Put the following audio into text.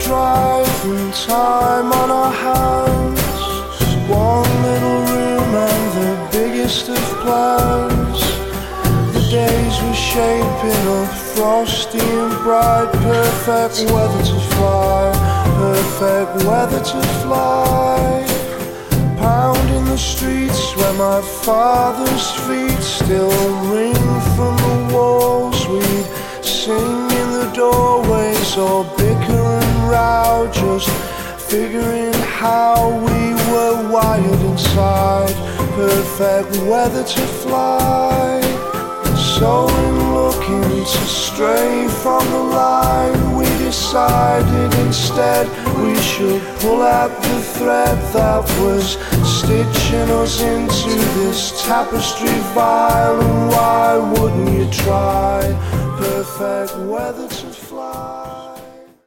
driving time on our hands. One little room and the biggest of plans. The days were shaping up, frosty and bright. Perfect weather to fly, perfect weather to fly. Pounding the streets where my father's feet still ring from the walls. We'd sing in the doorways or bicker and row, just figuring how we were wired inside. Perfect weather to fly. So in looking to stray from the line, we decided instead we should pull at the thread that was stitching us into this tapestry vile. And why wouldn't you try? Perfect weather to